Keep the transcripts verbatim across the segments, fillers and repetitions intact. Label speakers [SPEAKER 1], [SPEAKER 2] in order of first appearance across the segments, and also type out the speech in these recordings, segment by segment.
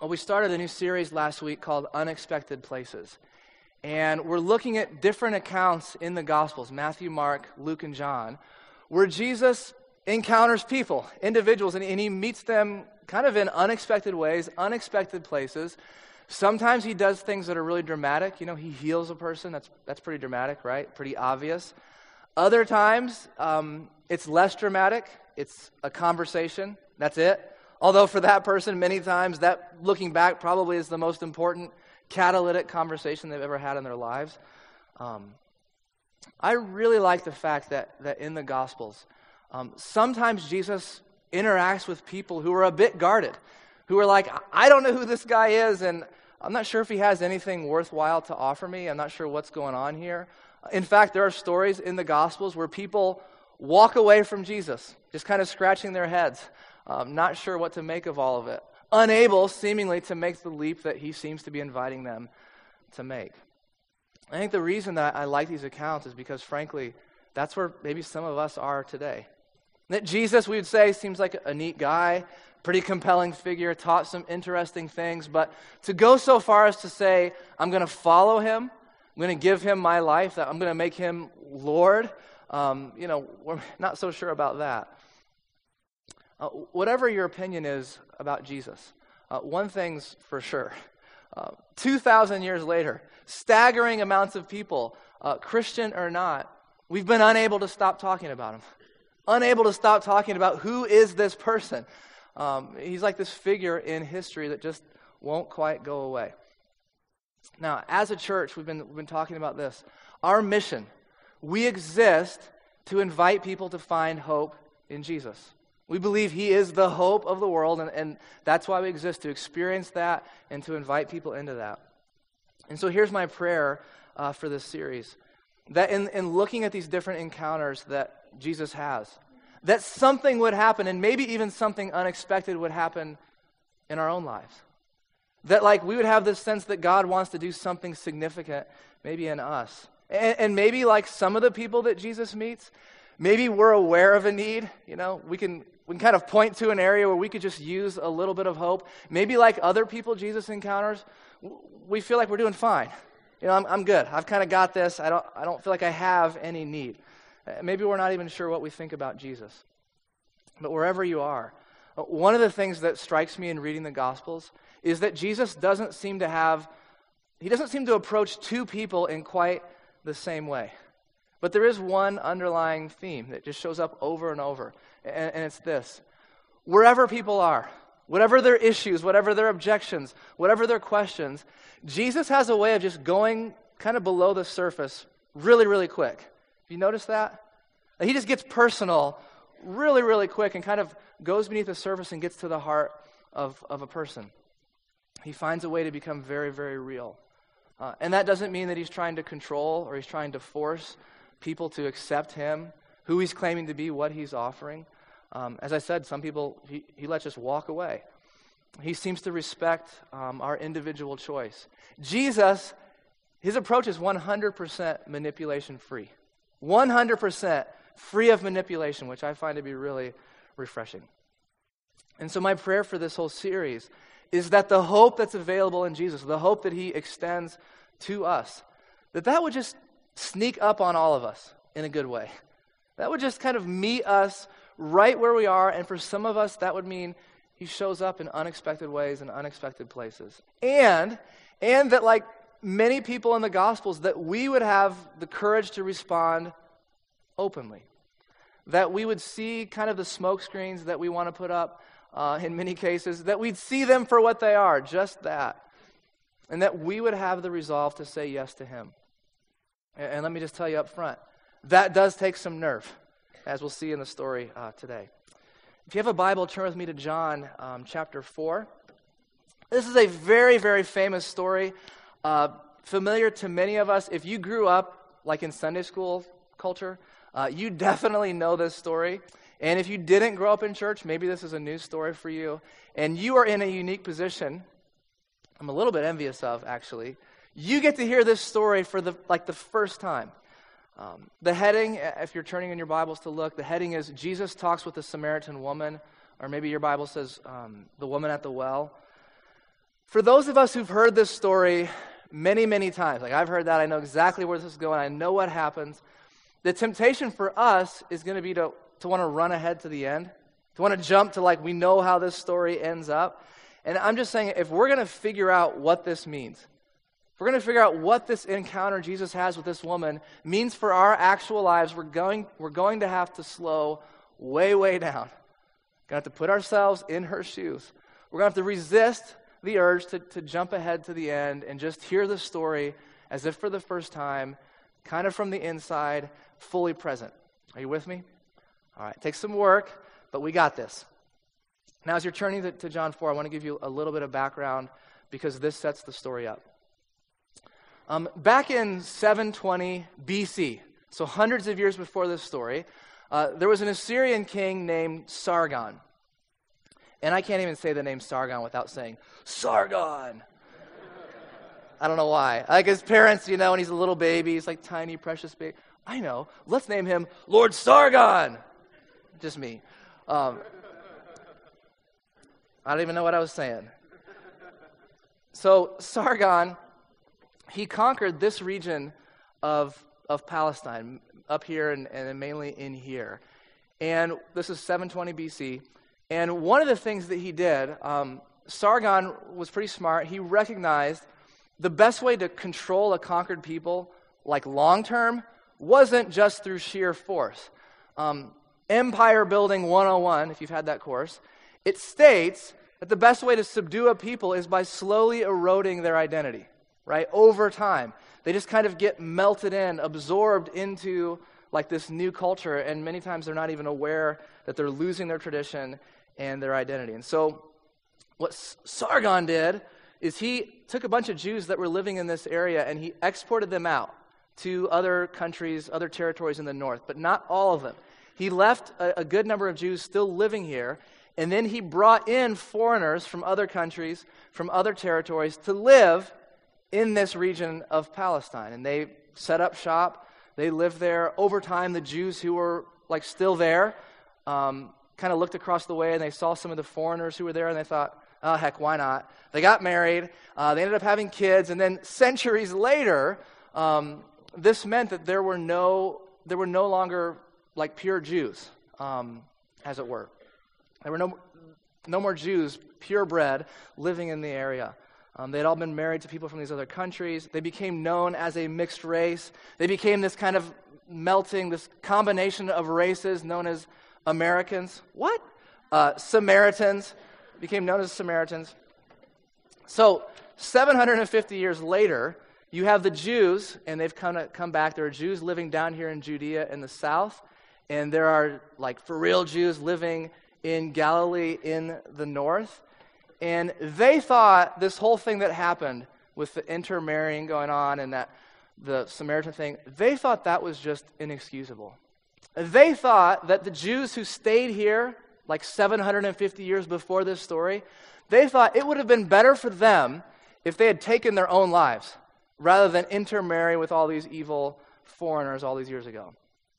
[SPEAKER 1] Well, we started a new series last week called Unexpected Places. And we're looking at different accounts in the Gospels, Matthew, Mark, Luke, and John, where Jesus encounters people, individuals, and, and he meets them kind of in unexpected ways, unexpected places. Sometimes he does things that are really dramatic. You know, he heals a person. That's that's pretty dramatic, right? Pretty obvious. Other times, um, it's less dramatic. It's a conversation. That's it. Although for that person, many times, that, looking back, probably is the most important catalytic conversation they've ever had in their lives. Um, I really like the fact that, that in the Gospels, um, sometimes Jesus interacts with people who are a bit guarded, who are like, I don't know who this guy is, and I'm not sure if he has anything worthwhile to offer me. I'm not sure what's going on here. In fact, there are stories in the Gospels where people walk away from Jesus, just kind of scratching their heads, um, not sure what to make of all of it, unable, seemingly, to make the leap that he seems to be inviting them to make. I think the reason that I like these accounts is because, frankly, that's where maybe some of us are today. That Jesus, we would say, seems like a neat guy, pretty compelling figure, taught some interesting things, but to go so far as to say, I'm going to follow him, I'm going to give him my life, that I'm going to make him Lord, um, you know, we're not so sure about that. Uh, whatever your opinion is about Jesus, uh, one thing's for sure. Uh, two thousand years later, staggering amounts of people, uh, Christian or not, we've been unable to stop talking about him. Unable to stop talking about who is this person. Um, he's like this figure in history that just won't quite go away. Now, as a church, we've been, we've been talking about this. Our mission, we exist to invite people to find hope in Jesus. We believe he is the hope of the world, and, and that's why we exist, to experience that and to invite people into that. And so here's my prayer uh, for this series, that in, in looking at these different encounters that Jesus has, that something would happen, and maybe even something unexpected would happen in our own lives. That like we would have this sense that God wants to do something significant maybe in us. And, and maybe like some of the people that Jesus meets, maybe we're aware of a need. You know, we can we can kind of point to an area where we could just use a little bit of hope. Maybe like other people Jesus encounters, we feel like we're doing fine. You know, I'm I'm good. I've kind of got this. I don't I don't feel like I have any need. Maybe we're not even sure what we think about Jesus. But wherever you are, one of the things that strikes me in reading the Gospels is that Jesus doesn't seem to have, he doesn't seem to approach two people in quite the same way. But there is one underlying theme that just shows up over and over, and, and it's this. Wherever people are, whatever their issues, whatever their objections, whatever their questions, Jesus has a way of just going kind of below the surface really, really quick. Have you noticed that? He just gets personal really, really quick and kind of goes beneath the surface and gets to the heart of, of a person. He finds a way to become very, very real. Uh, and that doesn't mean that he's trying to control or he's trying to force people to accept him, who he's claiming to be, what he's offering. Um, as I said, some people, he, he lets us walk away. He seems to respect um, our individual choice. Jesus, his approach is one hundred percent manipulation free. one hundred percent free of manipulation, which I find to be really refreshing. And so my prayer for this whole series is that the hope that's available in Jesus, the hope that he extends to us, that that would just sneak up on all of us in a good way. That would just kind of meet us right where we are, and for some of us, that would mean he shows up in unexpected ways and unexpected places. And, and that like many people in the Gospels, that we would have the courage to respond openly. That we would see kind of the smoke screens that we want to put up uh, in many cases, that we'd see them for what they are, just that. And that we would have the resolve to say yes to him. And, and let me just tell you up front, that does take some nerve, as we'll see in the story uh, today. If you have a Bible, turn with me to John um, chapter four. This is a very, very famous story, uh, familiar to many of us. If you grew up like in Sunday school culture, uh, you definitely know this story. And if you didn't grow up in church, maybe this is a new story for you. And you are in a unique position, I'm a little bit envious of, actually. You get to hear this story for the like the first time. Um, the heading, if you're turning in your Bibles to look, the heading is Jesus talks with the Samaritan woman, or maybe your Bible says um, the woman at the well. For those of us who've heard this story many, many times, like I've heard that, I know exactly where this is going, I know what happens, the temptation for us is going to be to, to want to run ahead to the end, to want to jump to like we know how this story ends up. And I'm just saying, if we're going to figure out what this means, if we're going to figure out what this encounter Jesus has with this woman means for our actual lives, we're going, we're going to have to slow way, way down. We're going to have to put ourselves in her shoes. We're going to have to resist the urge to, to jump ahead to the end and just hear the story as if for the first time, kind of from the inside, fully present. Are you with me? All right, it takes some work, but we got this. Now, as you're turning to, to John four, I want to give you a little bit of background because this sets the story up. Um, back in seven twenty B C, so hundreds of years before this story, uh, there was an Assyrian king named Sargon. And I can't even say the name Sargon without saying, Sargon! I don't know why. Like his parents, you know, when he's a little baby, he's like tiny, precious baby. I know. Let's name him Lord Sargon! Just me. Um, I don't even know what I was saying. So Sargon, he conquered this region of, of Palestine, up here and, and mainly in here. And this is seven twenty B C. And one of the things that he did, um, Sargon was pretty smart. He recognized the best way to control a conquered people, like long-term, wasn't just through sheer force. Um, Empire Building one oh one, if you've had that course, it states that the best way to subdue a people is by slowly eroding their identity, right, over time. They just kind of get melted in, absorbed into like this new culture, and many times they're not even aware that they're losing their tradition and their identity. And so what Sargon did is he took a bunch of Jews that were living in this area and he exported them out to other countries, other territories in the north, but not all of them. He left a, a good number of Jews still living here, and then he brought in foreigners from other countries, from other territories to live in this region of Palestine. And they set up shop. They lived there. Over time, the Jews who were like still there um, kind of looked across the way and they saw some of the foreigners who were there and they thought, oh, heck, why not? They got married. Uh, they ended up having kids. And then centuries later, um, this meant that there were no, there were no longer like pure Jews, um, as it were. There were no, no more Jews, purebred, living in the area. Um, they'd all been married to people from these other countries. They became known as a mixed race. They became this kind of melting, this combination of races known as Americans. What? Uh, Samaritans. Became known as Samaritans. So, seven hundred fifty years later, you have the Jews, and they've come, to, come back. There are Jews living down here in Judea in the south, and there are, like, for real Jews living in Galilee in the north. And they thought this whole thing that happened with the intermarrying going on and that the Samaritan thing, they thought that was just inexcusable. They thought that the Jews who stayed here like seven hundred fifty years before this story, they thought it would have been better for them if they had taken their own lives rather than intermarry with all these evil foreigners all these years ago.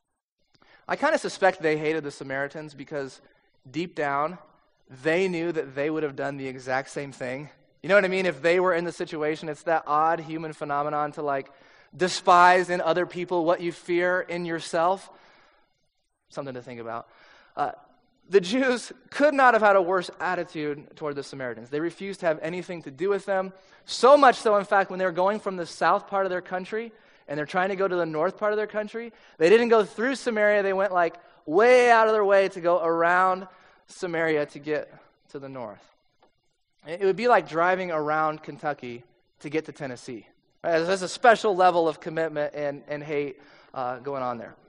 [SPEAKER 1] I kind of suspect they hated the Samaritans because deep down, they knew that they would have done the exact same thing. You know what I mean? If they were in the situation, it's that odd human phenomenon to like despise in other people what you fear in yourself. Something to think about. Uh, the Jews could not have had a worse attitude toward the Samaritans. They refused to have anything to do with them. So much so, in fact, when they were going from the south part of their country and they're trying to go to the north part of their country, they didn't go through Samaria. They went like way out of their way to go around Samaria to get to the north. It would be like driving around Kentucky to get to Tennessee. There's a special level of commitment and, and hate uh, going on there.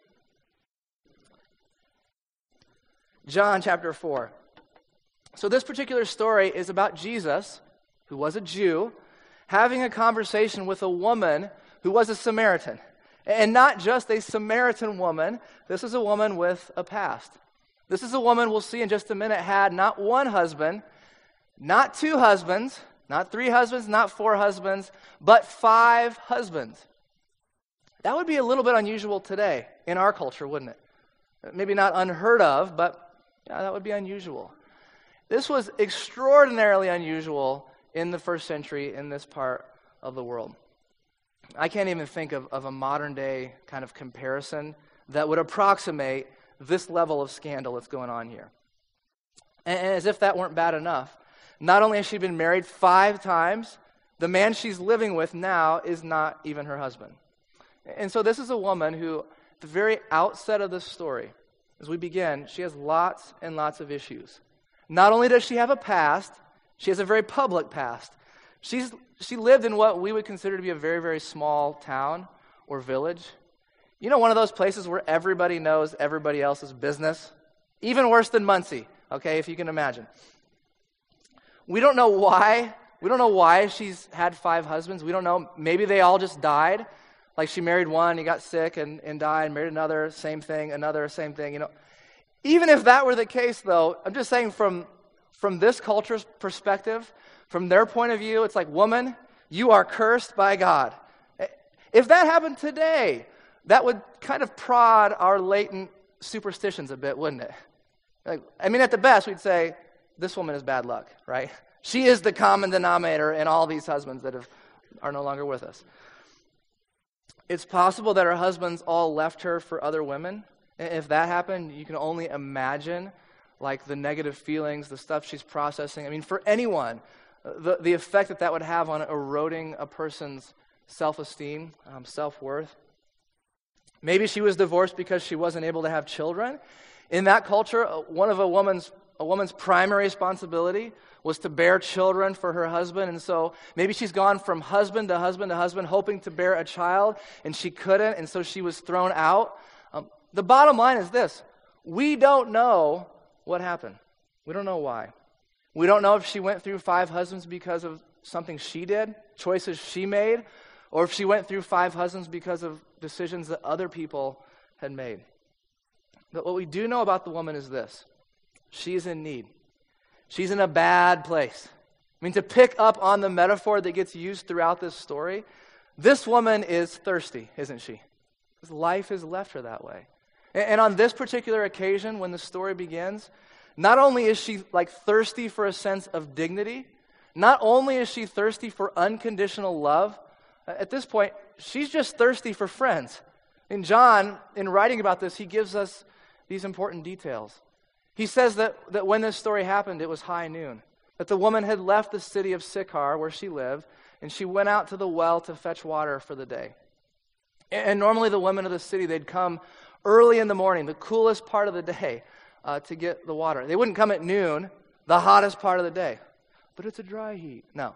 [SPEAKER 1] John chapter four. So this particular story is about Jesus, who was a Jew, having a conversation with a woman who was a Samaritan. And not just a Samaritan woman. This is a woman with a past. This is a woman, we'll see in just a minute, had not one husband, not two husbands, not three husbands, not four husbands, but five husbands. That would be a little bit unusual today in our culture, wouldn't it? Maybe not unheard of, but yeah, that would be unusual. This was extraordinarily unusual in the first century in this part of the world. I can't even think of, of a modern day kind of comparison that would approximate this level of scandal that's going on here. And, and as if that weren't bad enough, not only has she been married five times, the man she's living with now is not even her husband. And so this is a woman who, at the very outset of this story, as we begin, she has lots and lots of issues. Not only does she have a past, she has a very public past. She's she lived in what we would consider to be a very, very small town or village. You know, one of those places where everybody knows everybody else's business? Even worse than Muncie, okay, if you can imagine. We don't know why. We don't know why she's had five husbands. We don't know. Maybe they all just died. Like she married one, he got sick and, and died, married another, same thing, another, same thing, you know. Even if that were the case, though, I'm just saying from, from this culture's perspective, from their point of view, it's like, woman, you are cursed by God. If that happened today, that would kind of prod our latent superstitions a bit, wouldn't it? Like, I mean, at the best, we'd say, this woman is bad luck, right? She is the common denominator in all these husbands that have, are no longer with us. It's possible that her husbands all left her for other women. If that happened, you can only imagine like the negative feelings, the stuff she's processing. I mean, for anyone, the, the effect that that would have on eroding a person's self-esteem, um, self-worth. Maybe she was divorced because she wasn't able to have children. In that culture, one of a woman's a woman's primary responsibility was to bear children for her husband, and so maybe she's gone from husband to husband to husband, hoping to bear a child, and she couldn't, and so she was thrown out. Um, the bottom line is this: we don't know what happened. We don't know why. We don't know if she went through five husbands because of something she did, choices she made, or if she went through five husbands because of decisions that other people had made. But what we do know about the woman is this: she's in need. She's in a bad place. I mean, to pick up on the metaphor that gets used throughout this story, this woman is thirsty, isn't she? Because life has left her that way. And, and on this particular occasion, when the story begins, not only is she like thirsty for a sense of dignity, not only is she thirsty for unconditional love, at this point, she's just thirsty for friends. And John, in writing about this, he gives us these important details. He says that, that when this story happened, it was high noon. That the woman had left the city of Sychar, where she lived, and she went out to the well to fetch water for the day. And, and normally the women of the city, they'd come early in the morning, the coolest part of the day, uh, to get the water. They wouldn't come at noon, the hottest part of the day. But it's a dry heat. No.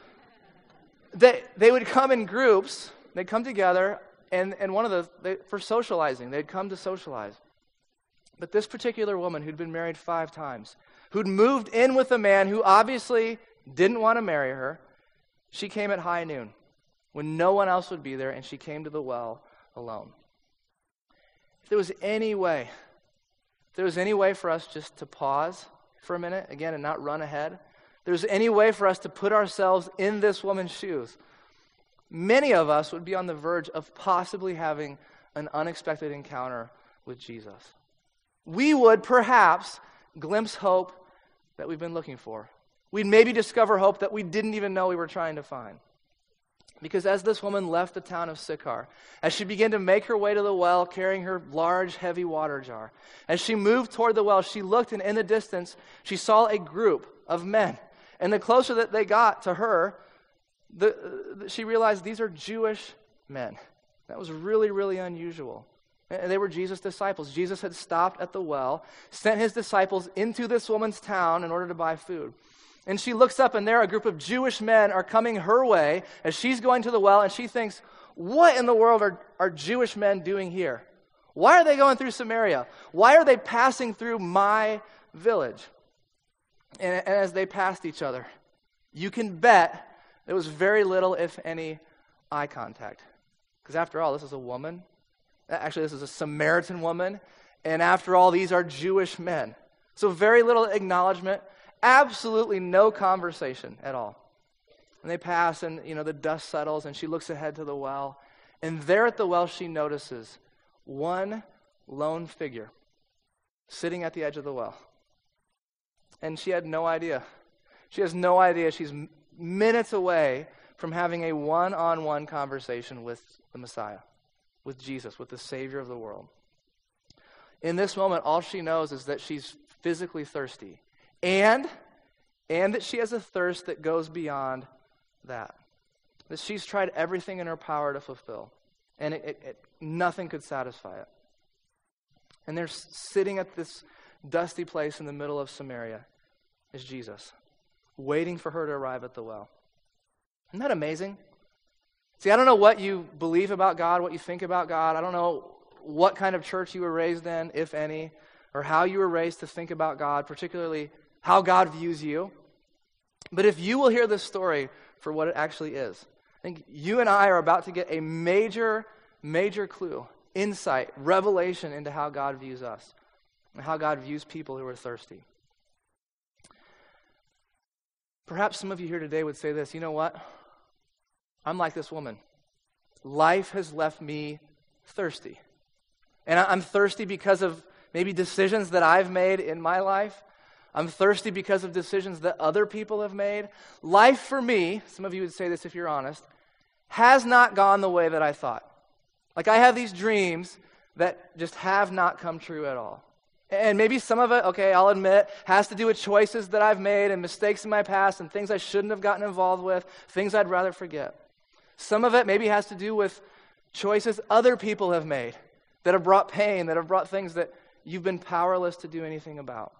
[SPEAKER 1] They, they would come in groups. They'd come together, and, and one of the, they, for socializing, they'd come to socialize. But this particular woman who'd been married five times, who'd moved in with a man who obviously didn't want to marry her, she came at high noon when no one else would be there, and she came to the well alone. If there was any way, if there was any way for us just to pause for a minute, again, and not run ahead, if there was any way for us to put ourselves in this woman's shoes, many of us would be on the verge of possibly having an unexpected encounter with Jesus. We would perhaps glimpse hope that we've been looking for. We'd maybe discover hope that we didn't even know we were trying to find. Because as this woman left the town of Sychar, as she began to make her way to the well, carrying her large, heavy water jar, as she moved toward the well, she looked, and in the distance, she saw a group of men. And the closer that they got to her, the, uh, she realized these are Jewish men. That was really, really unusual. And they were Jesus' disciples. Jesus had stopped at the well, sent his disciples into this woman's town in order to buy food. And she looks up, and there a group of Jewish men are coming her way as she's going to the well, and she thinks, what in the world are, are Jewish men doing here? Why are they going through Samaria? Why are they passing through my village? And, and as they passed each other, you can bet there was very little, if any, eye contact. Because after all, this is a woman. Actually, this is a Samaritan woman. And after all, these are Jewish men. So very little acknowledgement, absolutely no conversation at all. And they pass, and you know the dust settles, and she looks ahead to the well. And there at the well, she notices one lone figure sitting at the edge of the well. And she had no idea. She has no idea she's minutes away from having a one-on-one conversation with the Messiah, with Jesus, with the Savior of the world. In this moment, all she knows is that she's physically thirsty, and, and that she has a thirst that goes beyond that, that she's tried everything in her power to fulfill, and it, it, it, nothing could satisfy it. And they're sitting at this dusty place in the middle of Samaria is Jesus, waiting for her to arrive at the well. Isn't that amazing? See, I don't know what you believe about God, what you think about God. I don't know what kind of church you were raised in, if any, or how you were raised to think about God, particularly how God views you. But if you will hear this story for what it actually is, I think you and I are about to get a major, major clue, insight, revelation into how God views us and how God views people who are thirsty. Perhaps some of you here today would say this, you know what? I'm like this woman. Life has left me thirsty. And I'm thirsty because of maybe decisions that I've made in my life. I'm thirsty because of decisions that other people have made. Life for me, some of you would say this if you're honest, has not gone the way that I thought. Like I have these dreams that just have not come true at all. And maybe some of it, okay, I'll admit, has to do with choices that I've made and mistakes in my past and things I shouldn't have gotten involved with, things I'd rather forget. Some of it maybe has to do with choices other people have made that have brought pain, that have brought things that you've been powerless to do anything about.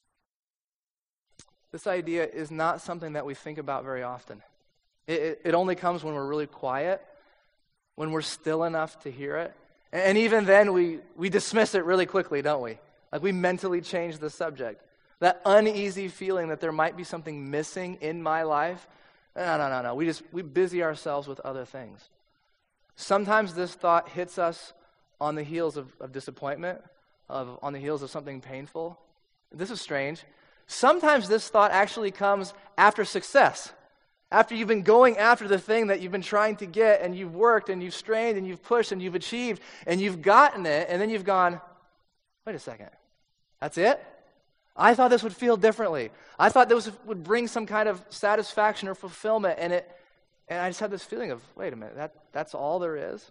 [SPEAKER 1] This idea is not something that we think about very often. It, it, it only comes when we're really quiet, when we're still enough to hear it. And, and even then, we, we dismiss it really quickly, don't we? Like we mentally change the subject. That uneasy feeling that there might be something missing in my life. No, no, no, no. We just, we busy ourselves with other things. Sometimes this thought hits us on the heels of, of disappointment, of on the heels of something painful. This is strange. Sometimes this thought actually comes after success. After you've been going after the thing that you've been trying to get, and you've worked, and you've strained, and you've pushed, and you've achieved, and you've gotten it, and then you've gone, wait a second, that's it? I thought this would feel differently. I thought this would bring some kind of satisfaction or fulfillment, and it, and I just had this feeling of, wait a minute, that, that's all there is?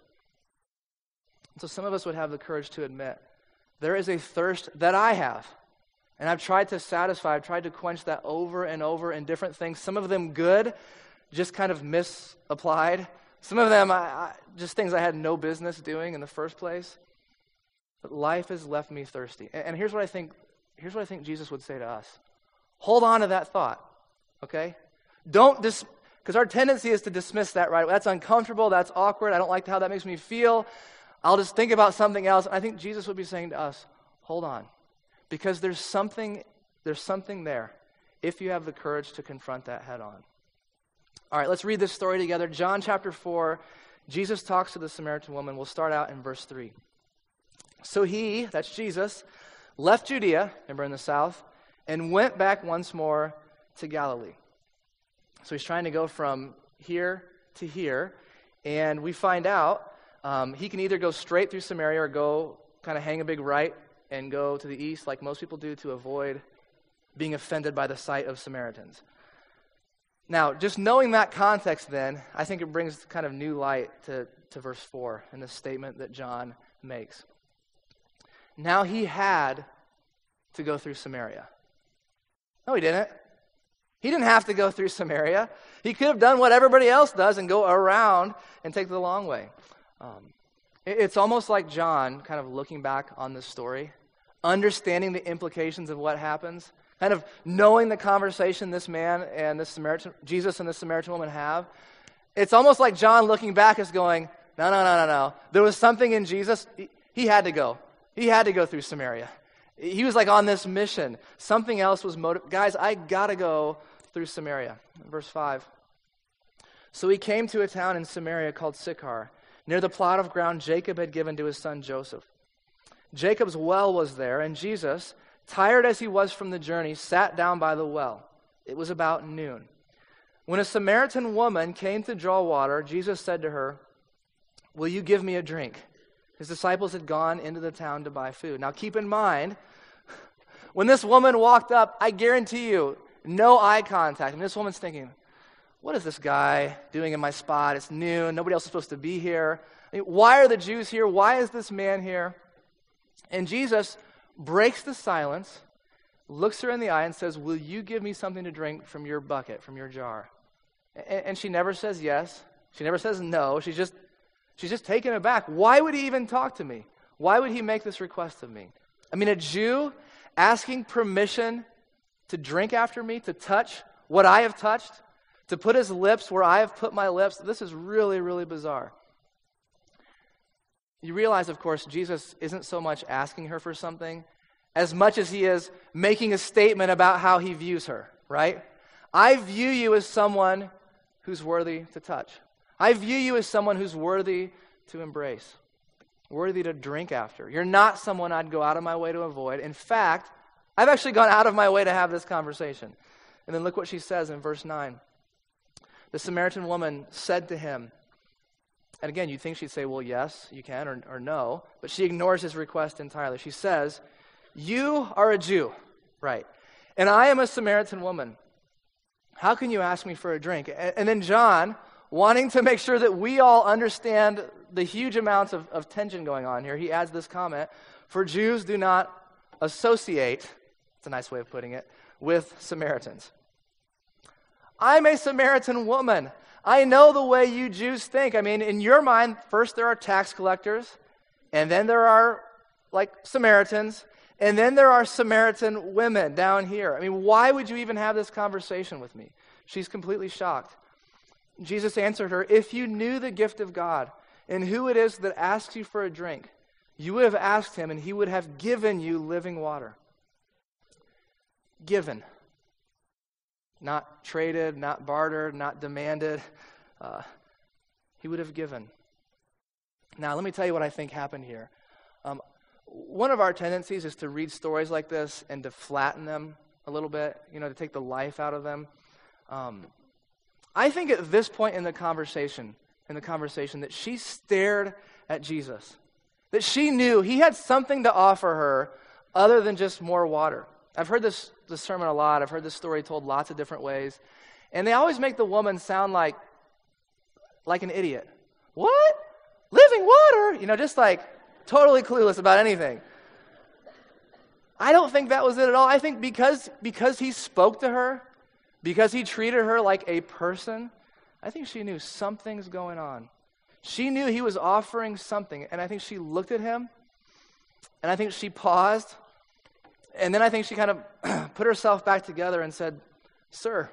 [SPEAKER 1] So some of us would have the courage to admit, there is a thirst that I have. And I've tried to satisfy, I've tried to quench that over and over in different things. Some of them good, just kind of misapplied. Some of them I, I, just things I had no business doing in the first place. But life has left me thirsty. And, and here's what I think, here's what I think Jesus would say to us. Hold on to that thought, okay? Don't dis, because our tendency is to dismiss that right away. That's uncomfortable, that's awkward, I don't like how that makes me feel. I'll just think about something else. I think Jesus would be saying to us, hold on. Because there's something, there's something there if you have the courage to confront that head on. All right, let's read this story together. John chapter four, Jesus talks to the Samaritan woman. We'll start out in verse three. So he, that's Jesus, left Judea, remember in the south, and went back once more to Galilee. So he's trying to go from here to here, and we find out um, he can either go straight through Samaria or go kind of hang a big right and go to the east like most people do to avoid being offended by the sight of Samaritans. Now, just knowing that context then, I think it brings kind of new light to, to verse four and the statement that John makes. Now he had to go through Samaria. No, he didn't. He didn't have to go through Samaria. He could have done what everybody else does and go around and take the long way. Um, it, it's almost like John kind of looking back on this story, understanding the implications of what happens, kind of knowing the conversation this man and this Samaritan, Jesus and this Samaritan woman have. It's almost like John looking back is going, no, no, no, no, no. There was something in Jesus. He, he had to go. He had to go through Samaria. He was like on this mission. Something else was motive. Guys, I got to go through Samaria. Verse five. So he came to a town in Samaria called Sychar, near the plot of ground Jacob had given to his son Joseph. Jacob's well was there, and Jesus, tired as he was from the journey, sat down by the well. It was about noon. When a Samaritan woman came to draw water, Jesus said to her, "Will you give me a drink?" His disciples had gone into the town to buy food. Now keep in mind, when this woman walked up, I guarantee you, no eye contact. And this woman's thinking, what is this guy doing in my spot? It's noon. Nobody else is supposed to be here. I mean, why are the Jews here? Why is this man here? And Jesus breaks the silence, looks her in the eye and says, will you give me something to drink from your bucket, from your jar? And, and she never says yes. She never says no. She's just, she's just taken aback. Why would he even talk to me? Why would he make this request of me? I mean, a Jew asking permission to drink after me, to touch what I have touched, to put his lips where I have put my lips. This is really, really bizarre. You realize, of course, Jesus isn't so much asking her for something as much as he is making a statement about how he views her, right? I view you as someone who's worthy to touch. I view you as someone who's worthy to embrace, worthy to drink after. You're not someone I'd go out of my way to avoid. In fact, I've actually gone out of my way to have this conversation. And then look what she says in verse nine. The Samaritan woman said to him, and again, you'd think she'd say, well, yes, you can, or, or no, but she ignores his request entirely. She says, you are a Jew, right, and I am a Samaritan woman. How can you ask me for a drink? And, and then John, wanting to make sure that we all understand the huge amounts of, of tension going on here, he adds this comment, for Jews do not associate, it's a nice way of putting it, with Samaritans. I'm a Samaritan woman. I know the way you Jews think. I mean, in your mind, first there are tax collectors, and then there are, like, Samaritans, and then there are Samaritan women down here. I mean, why would you even have this conversation with me? She's completely shocked. Jesus answered her, if you knew the gift of God and who it is that asks you for a drink, you would have asked him, and he would have given you living water. Given. Not traded, not bartered, not demanded. Uh, he would have given. Now, let me tell you what I think happened here. Um, one of our tendencies is to read stories like this and to flatten them a little bit, you know, to take the life out of them. Um, I think at this point in the conversation, in the conversation, that she stared at Jesus, that she knew he had something to offer her other than just more water. I've heard this, this sermon a lot. I've heard this story told lots of different ways. And they always make the woman sound like, like an idiot. What? Living water? You know, just like totally clueless about anything. I don't think that was it at all. I think because, because he spoke to her, because he treated her like a person, I think she knew something's going on. She knew he was offering something. And I think she looked at him, and I think she paused, and then I think she kind of put herself back together and said, sir,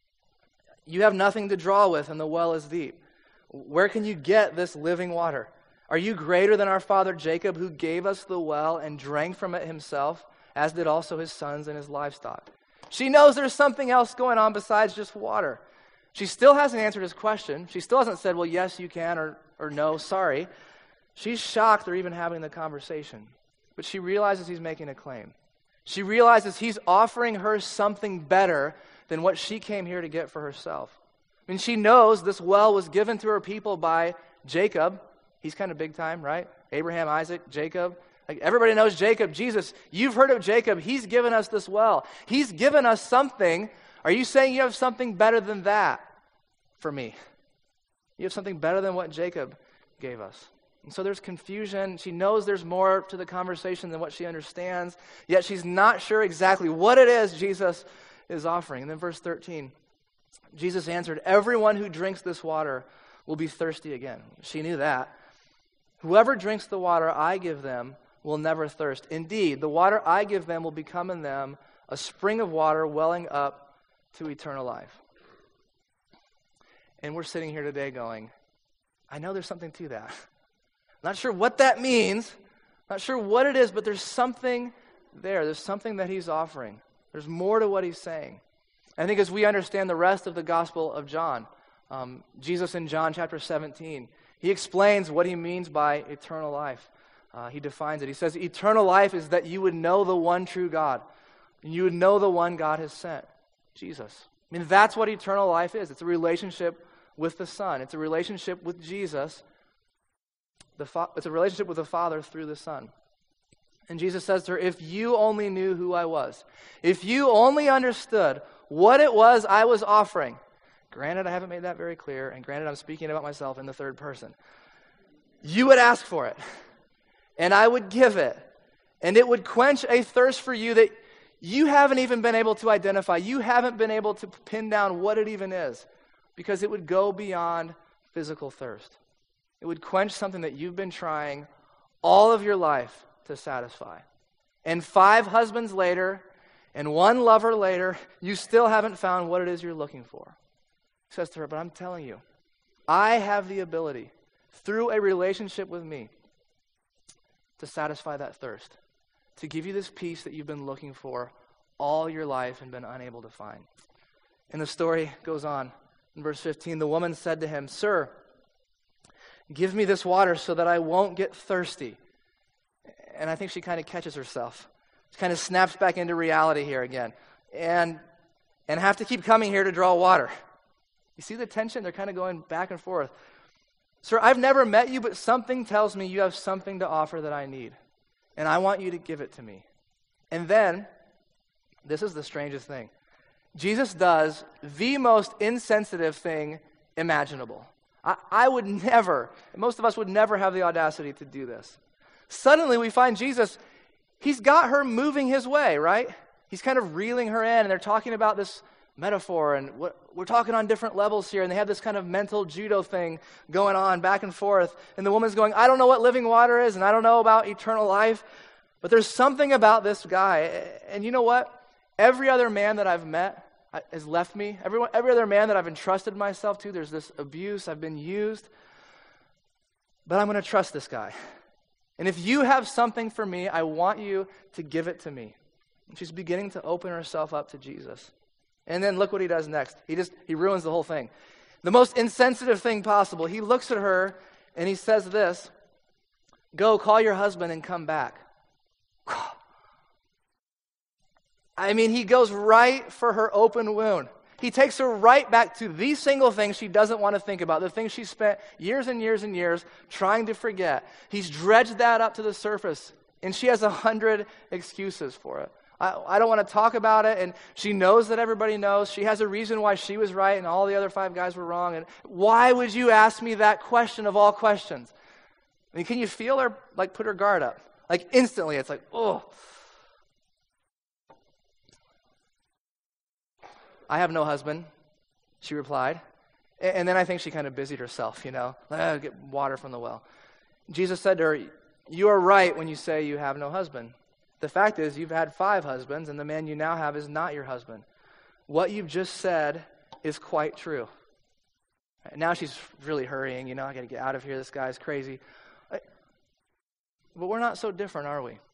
[SPEAKER 1] you have nothing to draw with and the well is deep. Where can you get this living water? Are you greater than our father Jacob, who gave us the well and drank from it himself, as did also his sons and his livestock? She knows there's something else going on besides just water. She still hasn't answered his question. She still hasn't said, well, yes, you can, or, or no, sorry. She's shocked they're even having the conversation. But she realizes he's making a claim. She realizes he's offering her something better than what she came here to get for herself. I mean, she knows this well was given to her people by Jacob. He's kind of big time, right? Abraham, Isaac, Jacob. Like everybody knows Jacob. Jesus, you've heard of Jacob. He's given us this well. He's given us something. Are you saying you have something better than that for me? You have something better than what Jacob gave us. And so there's confusion. She knows there's more to the conversation than what she understands, yet she's not sure exactly what it is Jesus is offering. And then verse thirteen, Jesus answered, everyone who drinks this water will be thirsty again. She knew that. Whoever drinks the water I give them will never thirst. Indeed, the water I give them will become in them a spring of water welling up to eternal life. And we're sitting here today going, I know there's something to that. Not sure what that means, not sure what it is, but there's something there. There's something that he's offering. There's more to what he's saying. I think as we understand the rest of the Gospel of John, um, Jesus in John chapter seventeen, he explains what he means by eternal life. Uh, he defines it. He says, eternal life is that you would know the one true God, and you would know the one God has sent, Jesus. I mean, that's what eternal life is. It's a relationship with the Son. It's a relationship with Jesus. The fa- it's a relationship with the Father through the Son. And Jesus says to her, if you only knew who I was, if you only understood what it was I was offering, granted I haven't made that very clear, and granted I'm speaking about myself in the third person, you would ask for it, and I would give it, and it would quench a thirst for you that you haven't even been able to identify. You haven't been able to pin down what it even is, because it would go beyond physical thirst. It would quench something that you've been trying all of your life to satisfy. And five husbands later, and one lover later, you still haven't found what it is you're looking for. He says to her, but I'm telling you, I have the ability, through a relationship with me, to satisfy that thirst, to give you this peace that you've been looking for all your life and been unable to find. And the story goes on. In verse fifteen, the woman said to him, Sir, give me this water so that I won't get thirsty. And I think she kind of catches herself. She kind of snaps back into reality here again. And, and have to keep coming here to draw water. You see the tension? They're kind of going back and forth. Sir, I've never met you, but something tells me you have something to offer that I need. And I want you to give it to me. And then, this is the strangest thing. Jesus does the most insensitive thing imaginable. I, I would never, most of us would never have the audacity to do this. Suddenly we find Jesus, he's got her moving his way, right? He's kind of reeling her in, and they're talking about this metaphor, and what, we're talking on different levels here, and they have this kind of mental judo thing going on back and forth, and the woman's going, I don't know what living water is, and I don't know about eternal life, but there's something about this guy, and you know what? Every other man that I've met has left me. Everyone, every other man that I've entrusted myself to, there's this abuse, I've been used, but I'm going to trust this guy. And if you have something for me, I want you to give it to me. And she's beginning to open herself up to Jesus. And then look what he does next. He just, he ruins the whole thing. The most insensitive thing possible. He looks at her and he says this, go call your husband and come back. I mean, he goes right for her open wound. He takes her right back to the single thing she doesn't want to think about, the thing she spent years and years and years trying to forget. He's dredged that up to the surface, and she has a hundred excuses for it. I, I don't want to talk about it, and she knows that everybody knows. She has a reason why she was right and all the other five guys were wrong. And why would you ask me that question of all questions? I mean, can you feel her, like, put her guard up? Like, instantly, it's like, oh. I have no husband, she replied. And then I think she kind of busied herself, you know, ah, get water from the well. Jesus said to her, you are right when you say you have no husband. The fact is, you've had five husbands, and the man you now have is not your husband. What you've just said is quite true. Now she's really hurrying, you know, I got to get out of here, this guy's crazy. But we're not so different, are we?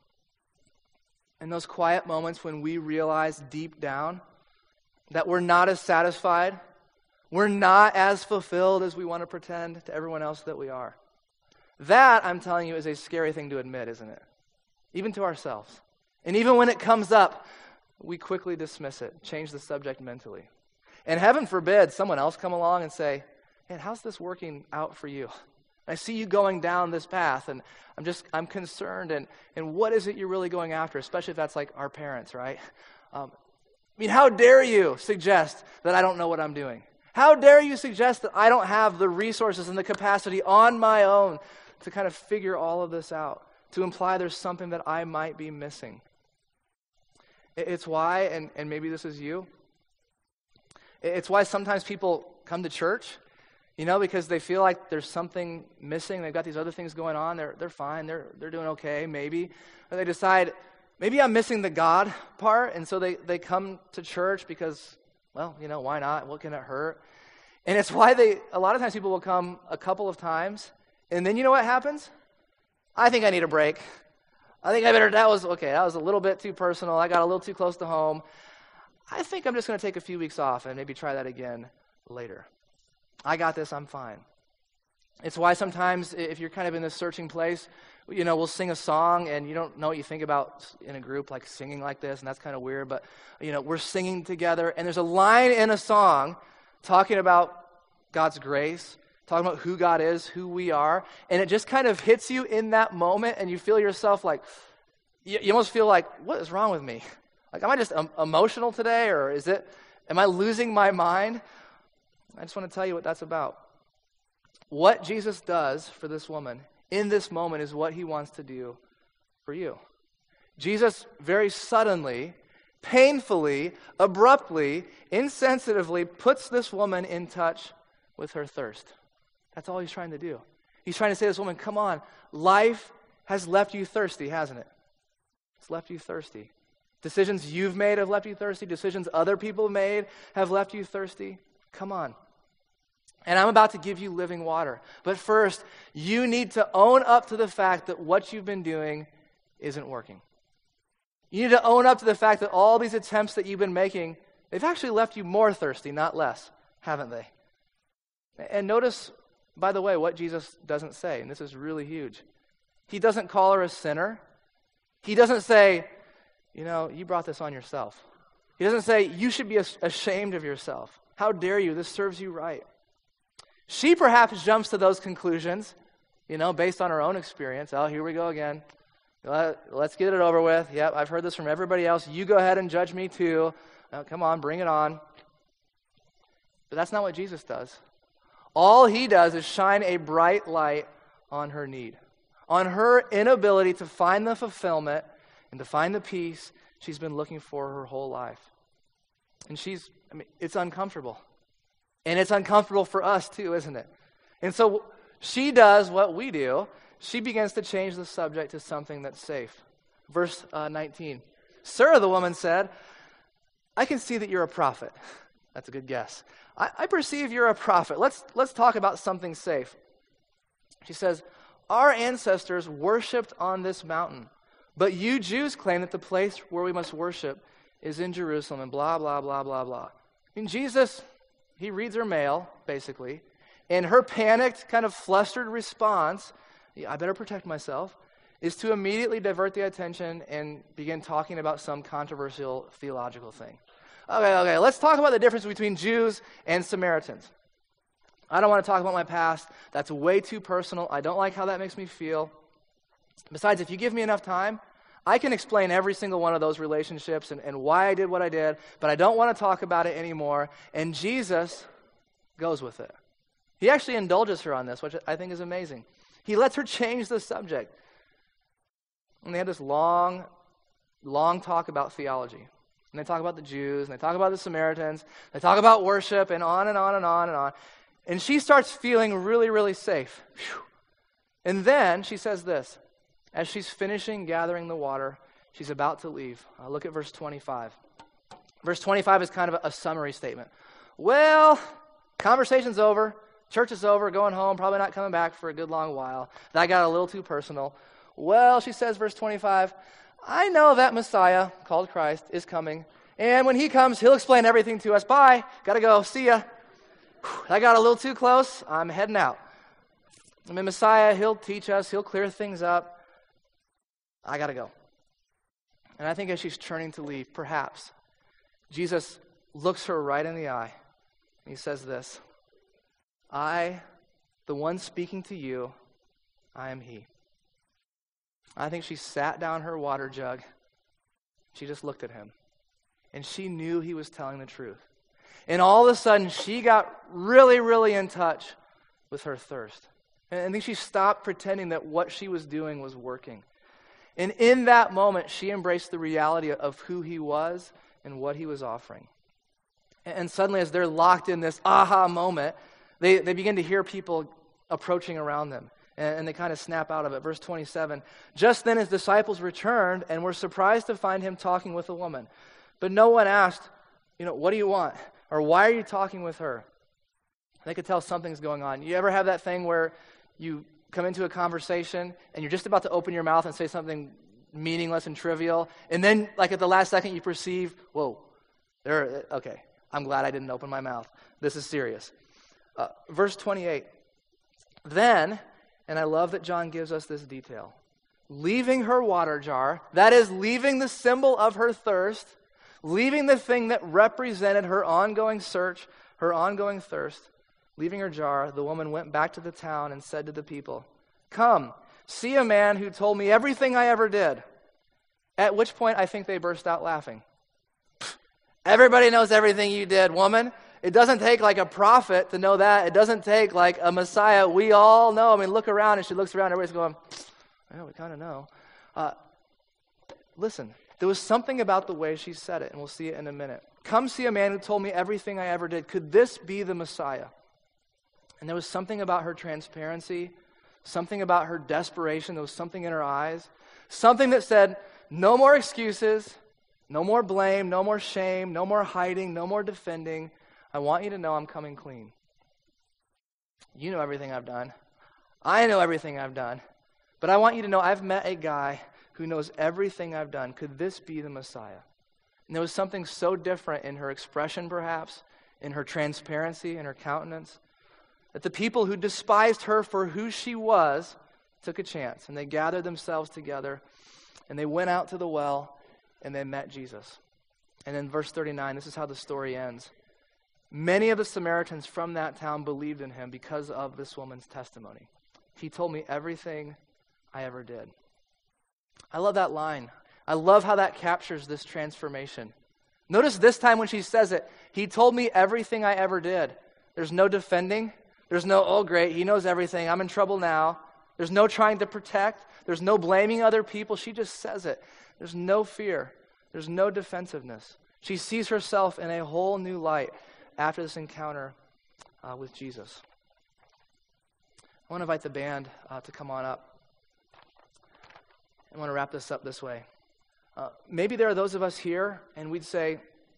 [SPEAKER 1] In those quiet moments when we realize deep down that we're not as satisfied, we're not as fulfilled as we want to pretend to everyone else that we are. That, I'm telling you, is a scary thing to admit, isn't it? Even to ourselves. And even when it comes up, we quickly dismiss it, change the subject mentally. And heaven forbid someone else come along and say, man, how's this working out for you? I see you going down this path, and I'm just, I'm concerned, and, and what is it you're really going after, especially if that's like our parents, right? Um, I mean, how dare you suggest that I don't know what I'm doing? How dare you suggest that I don't have the resources and the capacity on my own to kind of figure all of this out, to imply there's something that I might be missing? It's why, and, and maybe this is you, it's why sometimes people come to church, you know, because they feel like there's something missing. They've got these other things going on. They're they're fine. They're they're doing okay, maybe. But they decide, maybe I'm missing the God part, and so they, they come to church because, well, you know, why not? What can it hurt? And it's why they, a lot of times people will come a couple of times, and then you know what happens? I think I need a break. I think I better, that was, okay, that was a little bit too personal. I got a little too close to home. I think I'm just going to take a few weeks off and maybe try that again later. I got this, I'm fine. It's why sometimes if you're kind of in this searching place, you know, we'll sing a song and you don't know what you think about in a group like singing like this, and that's kind of weird, but, you know, we're singing together, and there's a line in a song talking about God's grace, talking about who God is, who we are, and it just kind of hits you in that moment, and you feel yourself like, you, you almost feel like, what is wrong with me? Like, am I just um, emotional today, or is it, am I losing my mind? I just want to tell you what that's about. What Jesus does for this woman in this moment is what he wants to do for you. Jesus very suddenly, painfully, abruptly, insensitively puts this woman in touch with her thirst. That's all he's trying to do. He's trying to say to this woman, come on, life has left you thirsty, hasn't it? It's left you thirsty. Decisions you've made have left you thirsty. Decisions other people have made have left you thirsty. Come on. And I'm about to give you living water. But first, you need to own up to the fact that what you've been doing isn't working. You need to own up to the fact that all these attempts that you've been making, they've actually left you more thirsty, not less, haven't they? And notice, by the way, what Jesus doesn't say, and this is really huge. He doesn't call her a sinner. He doesn't say, you know, you brought this on yourself. He doesn't say, you should be ashamed of yourself. How dare you? This serves you right. She perhaps jumps to those conclusions, you know, based on her own experience. Oh, here we go again. Let, let's get it over with. Yep, I've heard this from everybody else. You go ahead and judge me too. Oh, come on, bring it on. But that's not what Jesus does. All he does is shine a bright light on her need, on her inability to find the fulfillment and to find the peace she's been looking for her whole life. And she's, I mean, it's uncomfortable. And it's uncomfortable for us too, isn't it? And so she does what we do. She begins to change the subject to something that's safe. Verse uh, nineteen. Sir, the woman said, I can see that you're a prophet. That's a good guess. I, I perceive you're a prophet. Let's, let's talk about something safe. She says, our ancestors worshipped on this mountain, but you Jews claim that the place where we must worship is in Jerusalem, and blah, blah, blah, blah, blah. I mean, Jesus, he reads her mail, basically, and her panicked, kind of flustered response, yeah, I better protect myself, is to immediately divert the attention and begin talking about some controversial theological thing. Okay, okay, let's talk about the difference between Jews and Samaritans. I don't want to talk about my past. That's way too personal. I don't like how that makes me feel. Besides, if you give me enough time, I can explain every single one of those relationships and, and why I did what I did, but I don't want to talk about it anymore. And Jesus goes with it. He actually indulges her on this, which I think is amazing. He lets her change the subject. And they had this long, long talk about theology. And they talk about the Jews, and they talk about the Samaritans, they talk about worship, and on and on and on and on. And she starts feeling really, really safe. Whew. And then she says this. As she's finishing gathering the water, she's about to leave. Uh, look at verse twenty-five. Verse twenty-five is kind of a, a summary statement. Well, conversation's over. Church is over. Going home. Probably not coming back for a good long while. That got a little too personal. Well, she says, verse twenty-five, I know that Messiah, called Christ, is coming. And when he comes, he'll explain everything to us. Bye. Got to go. See ya. Whew, that got a little too close. I'm heading out. I mean, Messiah, he'll teach us. He'll clear things up. I got to go. And I think as she's turning to leave, perhaps, Jesus looks her right in the eye. And he says this, I, the one speaking to you, I am he. I think she sat down her water jug. She just looked at him. And she knew he was telling the truth. And all of a sudden, she got really, really in touch with her thirst. And I think she stopped pretending that what she was doing was working. And in that moment, she embraced the reality of who he was and what he was offering. And suddenly, as they're locked in this aha moment, they, they begin to hear people approaching around them. And, and they kind of snap out of it. Verse twenty-seven, just then his disciples returned and were surprised to find him talking with a woman. But no one asked, you know, what do you want? Or why are you talking with her? They could tell something's going on. You ever have that thing where you come into a conversation and you're just about to open your mouth and say something meaningless and trivial, and then like at the last second you perceive, whoa, there, okay, I'm glad I didn't open my mouth. This is serious. Uh, verse twenty-eight, then, and I love that John gives us this detail, leaving her water jar, that is leaving the symbol of her thirst, leaving the thing that represented her ongoing search, her ongoing thirst, leaving her jar, the woman went back to the town and said to the people, come, see a man who told me everything I ever did. At which point I think they burst out laughing. Everybody knows everything you did, woman. It doesn't take like a prophet to know that. It doesn't take like a Messiah. We all know. I mean, look around, and she looks around, everybody's going, yeah, we kind of know. Uh, listen, there was something about the way she said it, and we'll see it in a minute. Come see a man who told me everything I ever did. Could this be the Messiah? And there was something about her transparency, something about her desperation. There was something in her eyes, something that said, no more excuses, no more blame, no more shame, no more hiding, no more defending. I want you to know I'm coming clean. You know everything I've done. I know everything I've done. But I want you to know I've met a guy who knows everything I've done. Could this be the Messiah? And there was something so different in her expression, perhaps, in her transparency, in her countenance, that the people who despised her for who she was took a chance, and they gathered themselves together, and they went out to the well, and they met Jesus. And in verse thirty-nine, this is how the story ends. Many of the Samaritans from that town believed in him because of this woman's testimony. He told me everything I ever did. I love that line. I love how that captures this transformation. Notice this time when she says it, he told me everything I ever did. There's no defending. There's no, oh great, he knows everything. I'm in trouble now. There's no trying to protect. There's no blaming other people. She just says it. There's no fear. There's no defensiveness. She sees herself in a whole new light after this encounter uh, with Jesus. I want to invite the band uh, to come on up. I want to wrap this up this way. Uh, maybe there are those of us here, and we'd say,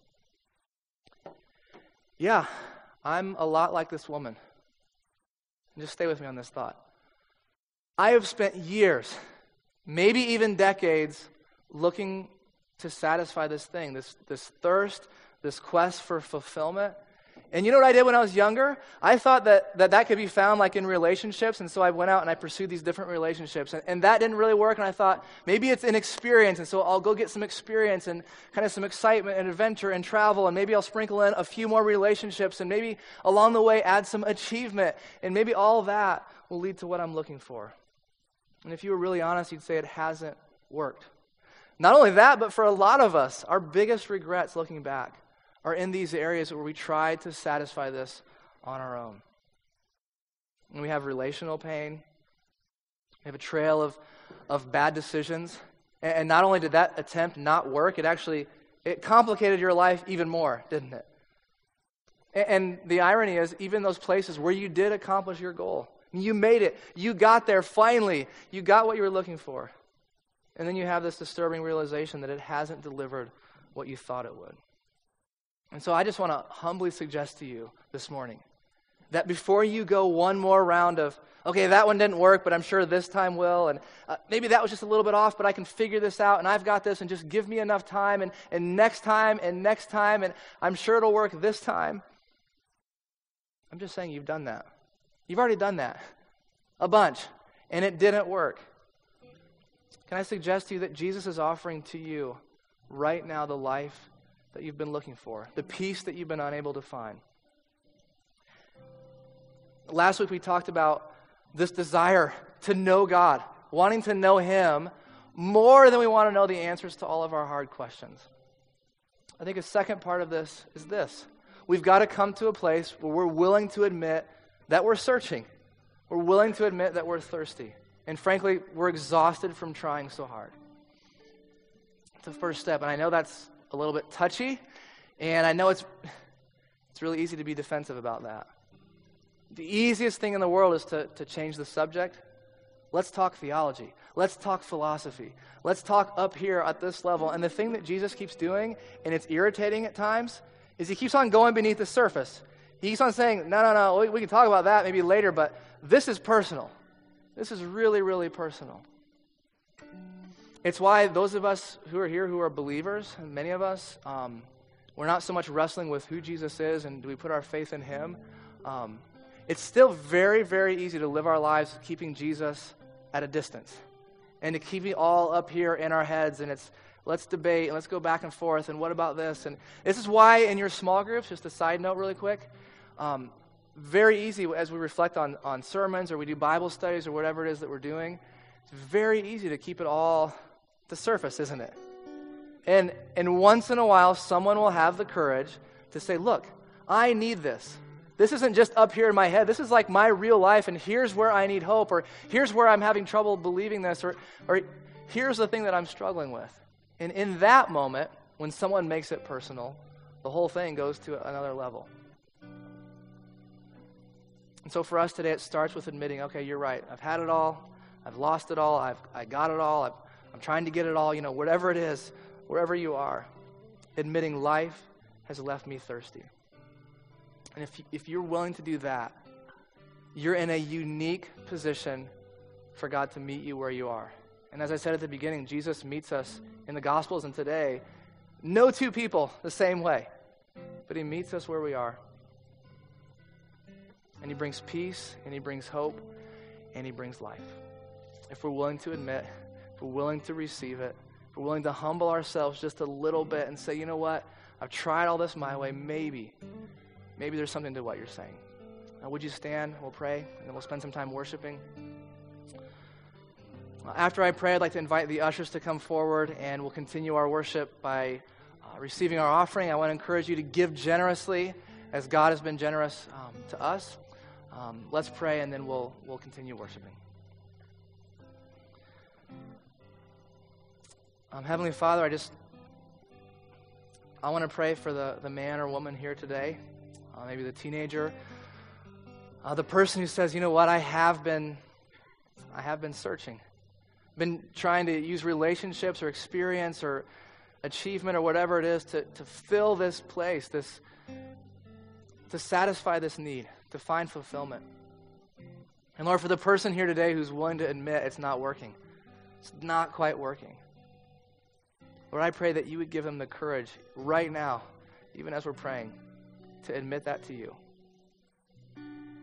[SPEAKER 1] yeah, I'm a lot like this woman. And just stay with me on this thought. I have spent years, maybe even decades, looking to satisfy this thing, this, this thirst, this quest for fulfillment. And you know what I did when I was younger? I thought that that, that could be found like in relationships, and so I went out and I pursued these different relationships. And, and that didn't really work, and I thought, maybe it's an experience, and so I'll go get some experience and kind of some excitement and adventure and travel, and maybe I'll sprinkle in a few more relationships, and maybe along the way add some achievement, and maybe all that will lead to what I'm looking for. And if you were really honest, you'd say it hasn't worked. Not only that, but for a lot of us, our biggest regrets looking back are in these areas where we tried to satisfy this on our own. And we have relational pain. We have a trail of, of bad decisions. And, and not only did that attempt not work, it actually it complicated your life even more, didn't it? And, and the irony is, even those places where you did accomplish your goal, you made it, you got there finally, you got what you were looking for. And then you have this disturbing realization that it hasn't delivered what you thought it would. And so I just want to humbly suggest to you this morning that before you go one more round of, okay, that one didn't work, but I'm sure this time will, and uh, maybe that was just a little bit off, but I can figure this out, and I've got this, and just give me enough time, and, and next time, and next time, and I'm sure it'll work this time. I'm just saying you've done that. You've already done that a bunch, and it didn't work. Can I suggest to you that Jesus is offering to you right now the life that you've been looking for, the peace that you've been unable to find? Last week we talked about this desire to know God, wanting to know Him more than we want to know the answers to all of our hard questions. I think a second part of this is this. We've got to come to a place where we're willing to admit that we're searching. We're willing to admit that we're thirsty. And frankly, we're exhausted from trying so hard. It's the first step, and I know that's a little bit touchy, and I know it's it's really easy to be defensive about that. The easiest thing in the world is to, to change the subject. Let's talk theology. Let's talk philosophy. Let's talk up here at this level. And the thing that Jesus keeps doing, and it's irritating at times, is he keeps on going beneath the surface. He keeps on saying, no, no, no, we, we can talk about that maybe later, but this is personal. This is really, really personal. It's why those of us who are here who are believers, and many of us, um, we're not so much wrestling with who Jesus is and do we put our faith in Him. Um, it's still very, very easy to live our lives keeping Jesus at a distance and to keep it all up here in our heads, and it's let's debate and let's go back and forth and what about this? And this is why in your small groups, just a side note really quick, um, very easy as we reflect on, on sermons or we do Bible studies or whatever it is that we're doing, it's very easy to keep it all at the surface, isn't it? And and once in a while, someone will have the courage to say, look, I need this. This isn't just up here in my head. This is like my real life, and here's where I need hope, or here's where I'm having trouble believing this, or, or here's the thing that I'm struggling with. And in that moment, when someone makes it personal, the whole thing goes to another level. And so for us today, it starts with admitting, okay, you're right. I've had it all. I've lost it all. I've I got it all. I've, I'm trying to get it all. You know, whatever it is, wherever you are, admitting life has left me thirsty. And if if you're willing to do that, you're in a unique position for God to meet you where you are. And as I said at the beginning, Jesus meets us in the Gospels and today. No two people the same way, but he meets us where we are. And he brings peace, and he brings hope, and he brings life. If we're willing to admit, if we're willing to receive it, if we're willing to humble ourselves just a little bit and say, you know what, I've tried all this my way, maybe, maybe there's something to what you're saying. Now, would you stand? We'll pray, and then we'll spend some time worshiping. After I pray, I'd like to invite the ushers to come forward, and we'll continue our worship by uh, receiving our offering. I want to encourage you to give generously as God has been generous um, to us. Um, let's pray, and then we'll we'll continue worshiping. Um, Heavenly Father, I just I want to pray for the, the man or woman here today, uh, maybe the teenager, uh, the person who says, you know what, I have been I have been searching, been trying to use relationships or experience or achievement or whatever it is to, to fill this place, this to satisfy this need, to find fulfillment. And Lord, for the person here today who's willing to admit it's not working, it's not quite working, Lord, I pray that you would give them the courage right now, even as we're praying, to admit that to you. Uh,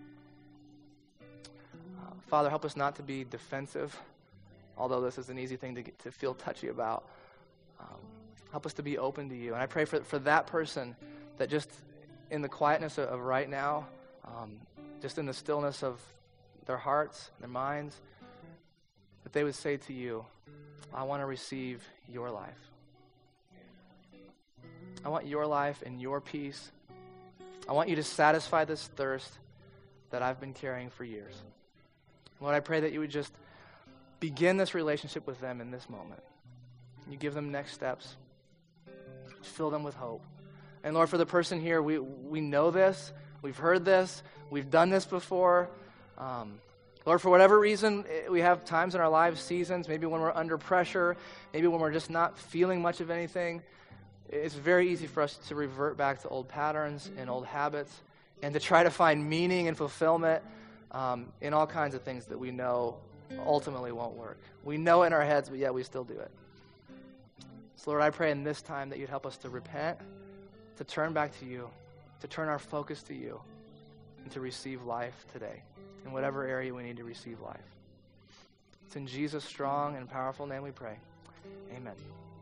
[SPEAKER 1] Father, help us not to be defensive, although this is an easy thing to get, to feel touchy about. Um, help us to be open to you. And I pray for, for that person that just in the quietness of, of right now, um, just in the stillness of their hearts, their minds, that they would say to you, I want to receive your life. I want your life and your peace. I want you to satisfy this thirst that I've been carrying for years. Lord, I pray that you would just begin this relationship with them in this moment. You give them next steps. Fill them with hope. And Lord, for the person here, we we know this. We've heard this. We've done this before. Um, Lord, for whatever reason, we have times in our lives, seasons, maybe when we're under pressure, maybe when we're just not feeling much of anything. It's very easy for us to revert back to old patterns and old habits and to try to find meaning and fulfillment um, in all kinds of things that we know ultimately won't work. We know in our heads, but yet we still do it. So Lord, I pray in this time that you'd help us to repent, to turn back to you, to turn our focus to you, and to receive life today in whatever area we need to receive life. It's in Jesus' strong and powerful name we pray. Amen.